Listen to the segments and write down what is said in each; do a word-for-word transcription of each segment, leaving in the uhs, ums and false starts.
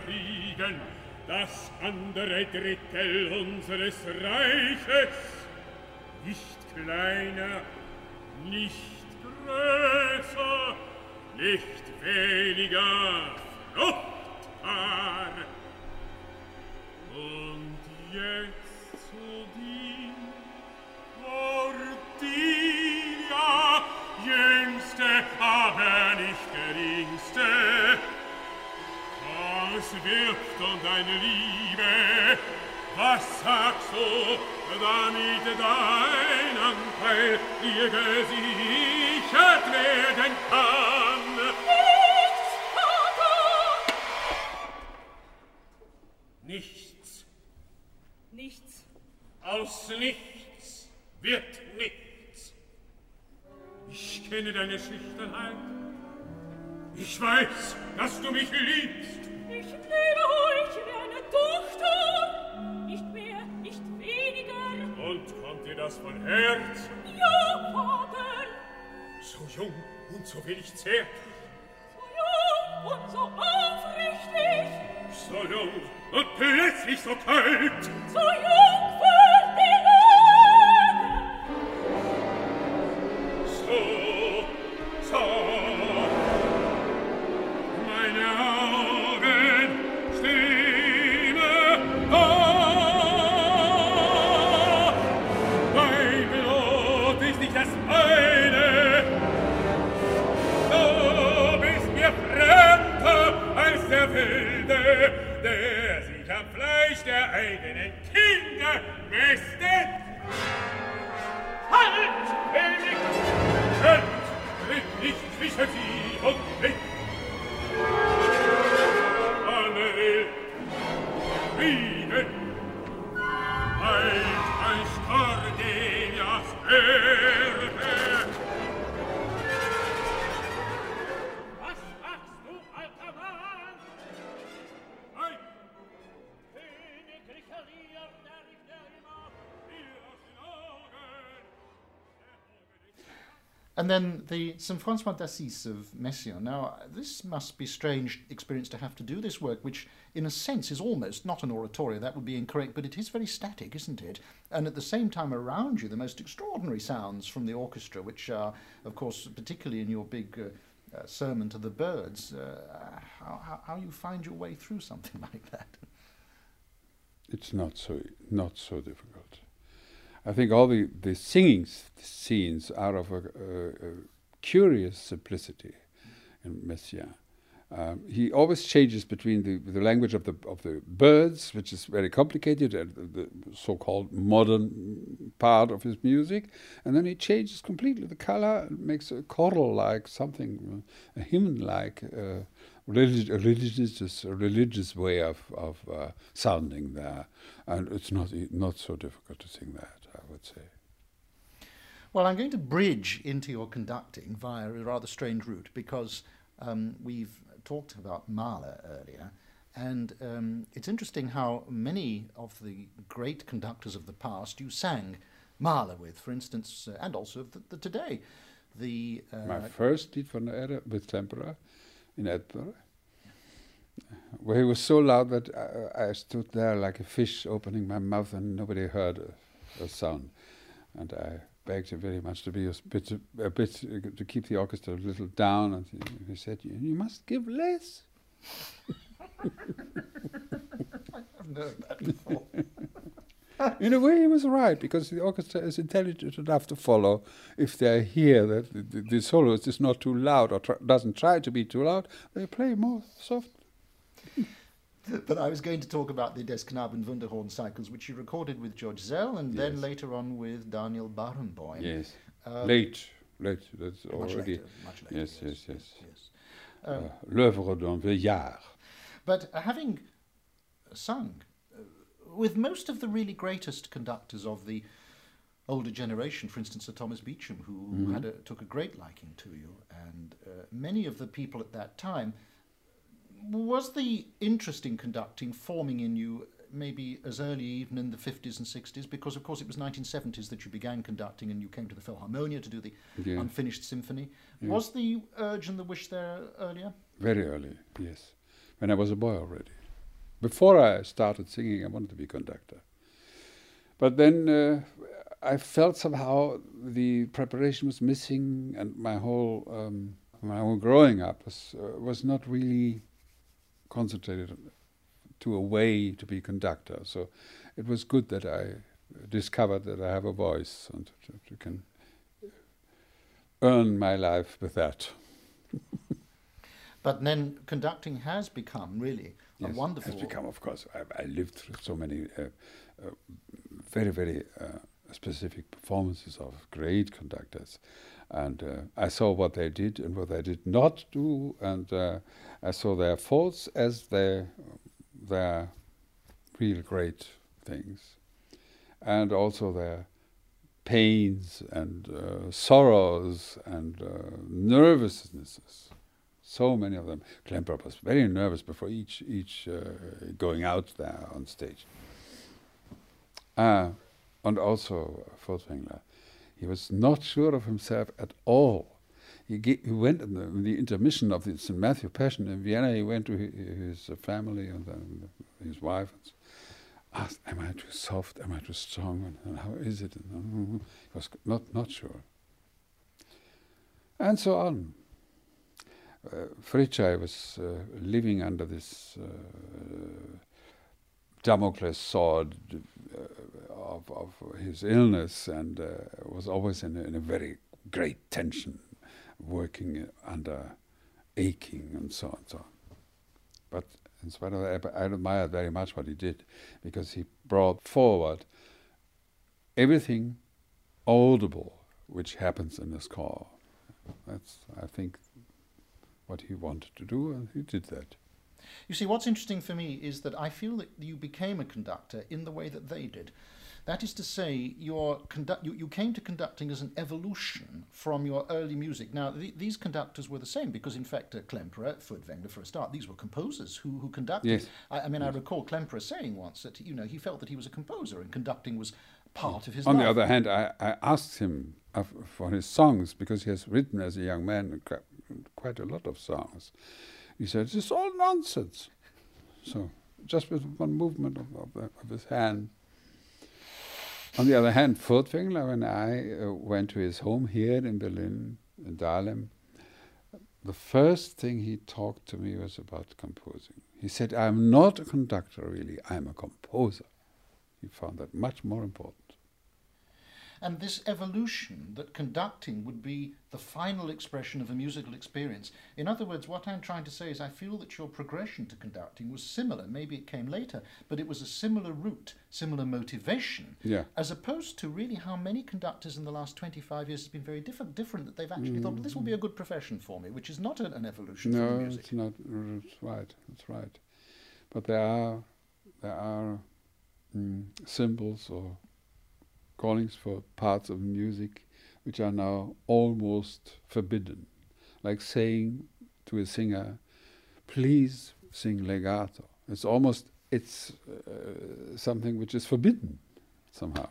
Kriegen, das andere Drittel unseres Reiches, nicht kleiner, nicht größer, nicht weniger fruchtbar. Und jetzt zu dir, Cordelia, jüngste, aber nicht geringste. Was wirkt um deine Liebe? Was sagst du, damit dein Anteil dir gesichert werden kann? Nichts, Vater! Nichts. Nichts. Aus nichts wird nichts. Ich kenne deine Schüchternheit. Ich weiß, dass du mich liebst. Ich liebe euch wie eine Tochter, nicht mehr, nicht weniger. Und kommt dir das von Herzen? Ja, Vater. So jung und so wenig zärtlich. So jung und so aufrichtig. So jung und plötzlich so kalt. So jung für die Leben. So, so. Meine Augen, Stimme, ah, dein Blut ist nicht das meine. Du bist mir fremder als der Wilde, der sich am Fleisch der eigenen Kinder mästet. Halt, König! Halt, tritt nicht zwischen sie und mich! Alle will Frieden! Halt, als Cordelias Erbe! Was machst du, alter Mann? Halt! Königlicher Lier, der ich der immer dir aus den Augen! And then the Saint Francois d'Assise of Messiaen. Now, this must be a strange experience to have to do this work, which in a sense is almost not an oratorio, that would be incorrect, but it is very static, isn't it? And at the same time around you, the most extraordinary sounds from the orchestra, which are, of course, particularly in your big uh, uh, sermon to the birds, uh, how, how, how you find your way through something like that. It's not so, not so difficult. I think all the, the singing scenes are of a, a, a curious simplicity in Messiaen. Um, he always changes between the, the language of the of the birds, which is very complicated, and the, the so-called modern part of his music, and then he changes completely the color, and makes a choral-like something, a hymn-like, uh, Religi- a religious, a religious way of of uh, sounding there, and it's not not so difficult to sing that, I would say. Well, I'm going to bridge into your conducting via a rather strange route, because um, we've talked about Mahler earlier, and um, it's interesting how many of the great conductors of the past you sang Mahler with, for instance, uh, and also the, the today. The uh, My first Lied von der Erde with Tempera in Edinburgh, where he was so loud that I, I stood there like a fish opening my mouth and nobody heard a, a sound. And I begged him very much to be a bit, a bit uh, to keep the orchestra a little down. And he, he said, you, you must give less. I've heard that before. In a way, he was right, because the orchestra is intelligent enough to follow. If they hear that the, the, the soloist is not too loud or tr- doesn't try to be too loud, they play more soft. But I was going to talk about the Des Knaben Wunderhorn cycles, which you recorded with George Zell, and Yes. then later on with Daniel Barenboim. Yes, Um, late, late. That's Much already. later, much later. Yes, yes, yes. yes. Um, Uh, L'œuvre d'un vieillard. But uh, having sung uh, with most of the really greatest conductors of the older generation, for instance, Sir Thomas Beecham, who Mm-hmm. had a, took a great liking to you, and uh, many of the people at that time, was the interest in conducting forming in you maybe as early even in the fifties and sixties? Because, of course, it was nineteen seventies that you began conducting and you came to the Philharmonia to do the Yeah. Unfinished Symphony. Yeah. Was the urge and the wish there earlier? Very early, yes. When I was a boy already. Before I started singing, I wanted to be conductor. But then uh, I felt somehow the preparation was missing, and my whole um, my whole growing up was uh, was not really concentrated to a way to be conductor. So it was good that I discovered that I have a voice and to can earn my life with that. But then conducting has become really yes, a wonderful... has become, of course. I, I lived through so many uh, uh, very, very uh, specific performances of great conductors. And uh, I saw what they did and what they did not do, and uh, I saw their faults as their, their real great things, and also their pains and uh, sorrows and uh, nervousnesses. So many of them. Klemperer was very nervous before each each uh, going out there on stage. Uh, and also Furtwängler. He was not sure of himself at all. He, he went in the, in the intermission of the Saint Matthew Passion in Vienna. He went to his, his family and then his wife and asked, "Am I too soft? Am I too strong? And, and how is it?" And, uh, he was not not sure. And so on. Uh, Fritzsche was uh, living under this uh, Damocles sword uh, of, of his illness, and uh, was always in a, in a very great tension, working under aching and so on and so on. But in spite of that, I admired very much what he did, because he brought forward everything audible which happens in the score. That's, I think, what he wanted to do, and he did that. You see, what's interesting for me is that I feel that you became a conductor in the way that they did. That is to say, your condu- you, you came to conducting as an evolution from your early music. Now, th these conductors were the same, because in fact, uh, Klemperer, Furtwängler for a start, these were composers who, who conducted. Yes. I, I mean, yes. I recall Klemperer saying once that, you know, he felt that he was a composer and conducting was part of his On life. the other hand, I, I asked him uh, for his songs, because he has written as a young man quite a lot of songs. He said, "It's all nonsense." So, just with one movement of, of, of his hand. On the other hand, Furtwängler, when I uh, went to his home here in Berlin, in Dahlem, the first thing he talked to me was about composing. He said, "I'm not a conductor, really, I'm a composer." He found that much more important. And this evolution, that conducting would be the final expression of a musical experience. In other words, what I'm trying to say is I feel that your progression to conducting was similar. Maybe it came later, but it was a similar route, similar motivation, yeah. as opposed to really how many conductors in the last twenty-five years has been very different, different that they've actually mm. thought, well, this will be a good profession for me, which is not an, an evolution no, from music. it's not. It's right. It's right. But there are, there are mm, symbols or callings for parts of music which are now almost forbidden, like saying to a singer, "Please sing legato." It's almost, it's uh, something which is forbidden somehow.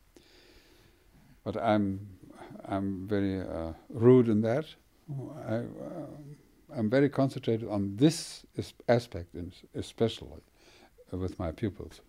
But I'm, I'm very uh, rude in that. I, uh, I'm very concentrated on this aspect, especially uh, with my pupils.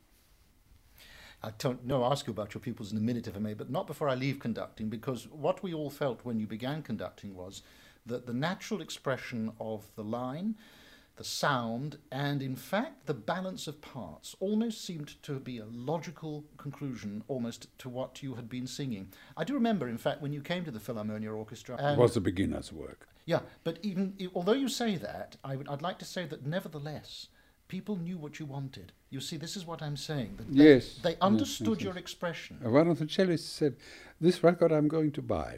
I don't know, I'll ask you about your pupils in a minute if I may, but not before I leave conducting, because what we all felt when you began conducting was that the natural expression of the line, the sound, and in fact the balance of parts almost seemed to be a logical conclusion almost to what you had been singing. I do remember, in fact, when you came to the Philharmonia Orchestra... It was a beginner's work. Yeah, but even although you say that, I would, I'd like to say that nevertheless, people knew what you wanted. You see, this is what I'm saying. That they, yes. They understood yes, yes, your yes. expression. Uh, one of the cellists said, "This record I'm going to buy."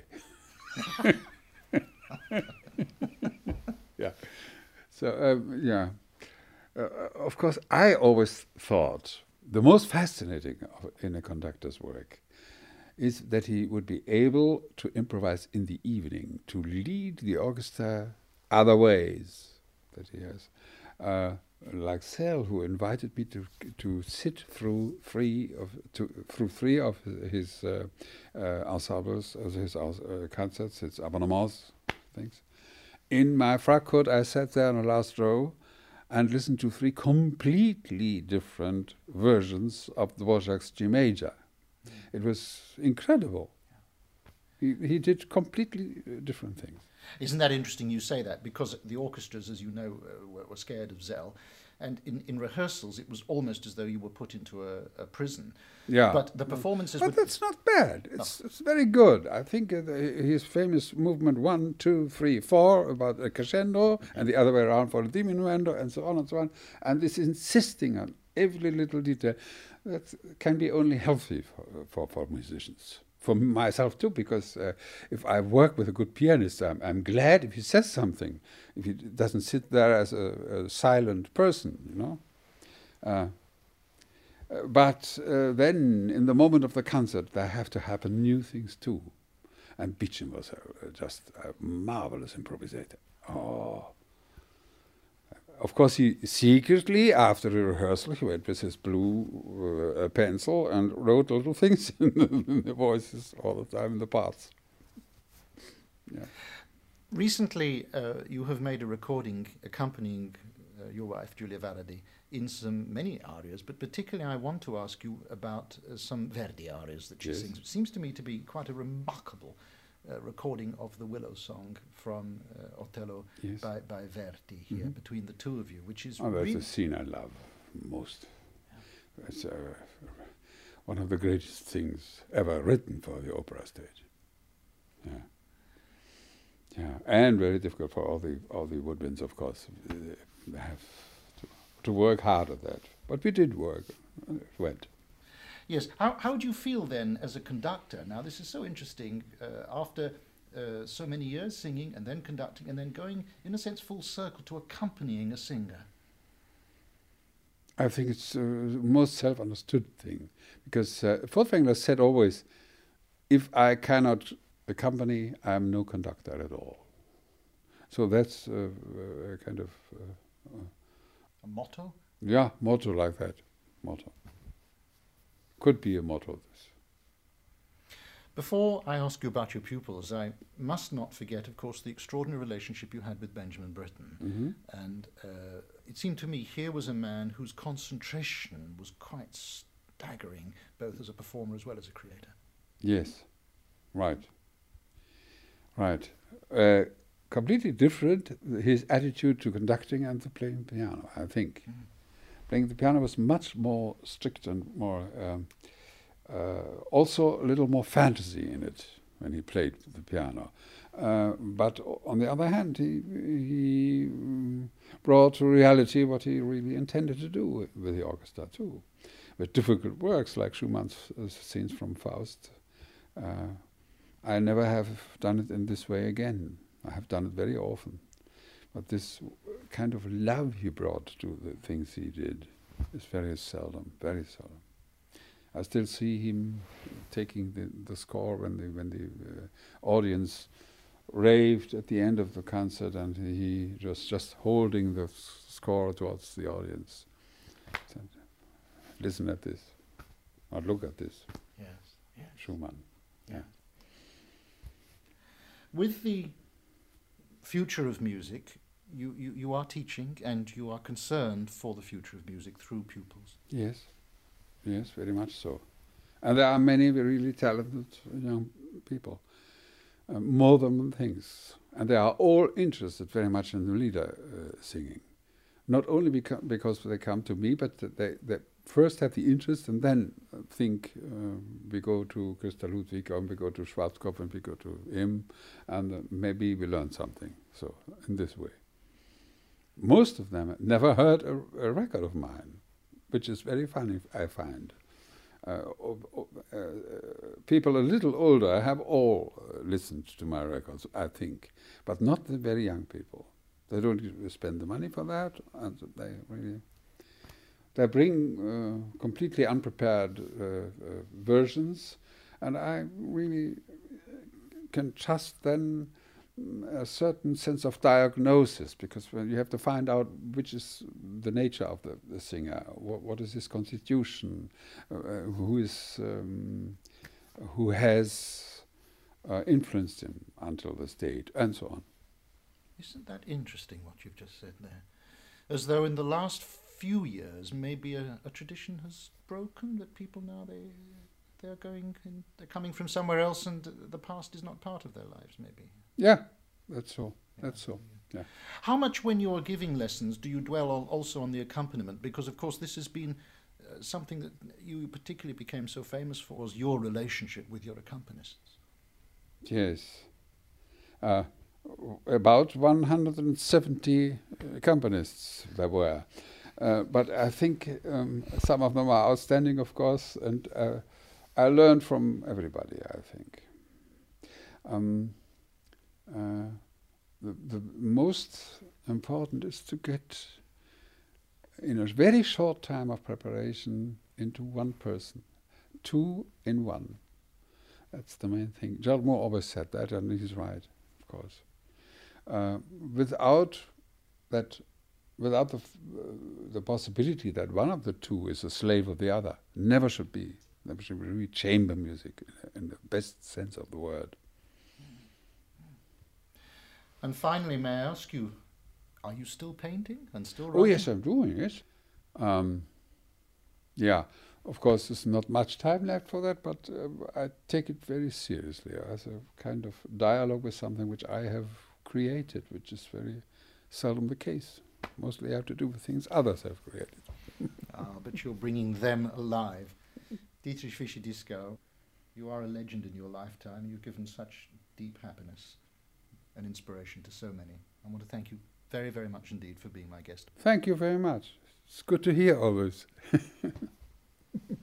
yeah. So, um, yeah. Uh, of course, I always thought the most fascinating of, in a conductor's work is that he would be able to improvise in the evening, to lead the orchestra other ways that he has. Uh, like Sell, who invited me to to sit through three of to, through three of his uh, uh, ensembles, uh, his uh, concerts, his abonnements, things. In my frock coat, I sat there on the last row, and listen to three completely different versions of Dvorak's G major. Mm. It was incredible. Yeah. He, he did completely different things. Isn't that interesting you say that? Because the orchestras, as you know, uh, were, were scared of Zell. And in, in rehearsals, it was almost as though you were put into a, a prison. Yeah. But the performances... But that's not bad. It's, oh. it's very good. I think uh, the, his famous movement one, two, three, four, about a crescendo, and the other way around for a diminuendo, and so on and so on. And this insisting on every little detail, that can be only healthy for, for, for musicians. For myself too, because uh, if I work with a good pianist, I'm, I'm glad if he says something, if he doesn't sit there as a, a silent person, you know. Uh, uh, but uh, then, in the moment of the concert, there have to happen new things too. And Bichen was a, just a marvelous improvisator. Oh. Of course, he secretly, after the rehearsal, he went with his blue uh, pencil and wrote little things in the, in the voices all the time in the parts. Yeah. Recently, uh, you have made a recording accompanying uh, your wife, Giulia Varadi, in some many arias, but particularly I want to ask you about uh, some Verdi arias that she yes. sings. It seems to me to be quite a remarkable Uh, recording of the Willow Song from uh, Otello yes. by, by Verdi here, mm-hmm. between the two of you, which is oh, that's really... a scene I love most. Yeah. It's uh, one of the greatest things ever written for the opera stage. Yeah, yeah, and very difficult for all the all the woodwinds, of course. They have to, to work hard at that, but we did work. It went. Yes. How how do you feel then as a conductor? Now this is so interesting. Uh, after uh, so many years singing and then conducting and then going, in a sense, full circle to accompanying a singer. I think it's the uh, most self-understood thing, because uh, Furtwängler said always, "If I cannot accompany, I'm no conductor at all." So that's uh, a kind of uh, uh, a motto. Yeah, motto like that. Motto. Could be a motto. This. Before I ask you about your pupils, I must not forget, of course, the extraordinary relationship you had with Benjamin Britten. Mm-hmm. And uh, it seemed to me here was a man whose concentration was quite staggering, both as a performer as well as a creator. Yes, right. Right. Uh, completely different, his attitude to conducting and to playing piano, I think. Mm. Playing the piano was much more strict and more, um, uh, also a little more fantasy in it when he played the piano. Uh, but on the other hand, he, he brought to reality what he really intended to do with, with the orchestra too. With difficult works like Schumann's uh, scenes from Faust. Uh, I never have done it in this way again. I have done it very often. But this kind of love he brought to the things he did is very seldom, very seldom. I still see him taking the, the score when the when the uh, audience raved at the end of the concert, and he just just holding the score towards the audience. Said, "Listen at this, or look at this." Yes, yes. Schumann. Yeah. yeah. With the future of music, you, you, you are teaching and you are concerned for the future of music through pupils. Yes, yes, very much so. And there are many really talented young people, uh, more than things. And they are all interested very much in the Lieder uh, singing. Not only beca- because they come to me, but they, they first have the interest and then think uh, we go to Christa Ludwig, or we go to Schwarzkopf, and we go to him, and uh, maybe we learn something. So, in this way. Most of them never heard a, a record of mine, which is very funny, I find. Uh, uh, uh, people a little older have all uh, listened to my records, I think, but not the very young people. They don't spend the money for that, and they really they bring uh, completely unprepared uh, uh, versions, and I really can trust then a certain sense of diagnosis, because when you have to find out which is the nature of the, the singer, what, what is his constitution, uh, who is um, who has uh, influenced him until this date, and so on. Isn't that interesting what you've just said there? as though in the last few years maybe a, a tradition has broken, that people now they they're going in, they're coming from somewhere else, and the past is not part of their lives. Maybe. Yeah, that's so. Yeah. That's so. Yeah. How much, when you're giving lessons, do you dwell on, also on the accompaniment? Because of course this has been uh, something that you particularly became so famous for, was your relationship with your accompanists. Yes. Uh, about one hundred seventy accompanists there were. Uh, but I think um, some of them are outstanding, of course, and uh, I learned from everybody, I think. Um, uh, the, the most important is to get, in a very short time of preparation, into one person, two in one. That's the main thing. Gerald Moore always said that, and he's right, of course. Uh, without that, without the, f uh, the possibility that one of the two is a slave of the other, never should be. Never should be really chamber music in the best sense of the word. And finally, may I ask you, are you still painting and still writing? Oh yes, I'm doing it. Um, yeah, of course, there's not much time left for that, but uh, I take it very seriously as a kind of dialogue with something which I have created, which is very seldom the case. Mostly I have to do with things others have created. Ah, but you're bringing them alive. Dietrich Fischer-Dieskau, you are a legend in your lifetime. You've given such deep happiness and inspiration to so many. I want to thank you very, very much indeed for being my guest. Thank you very much. It's good to hear all this.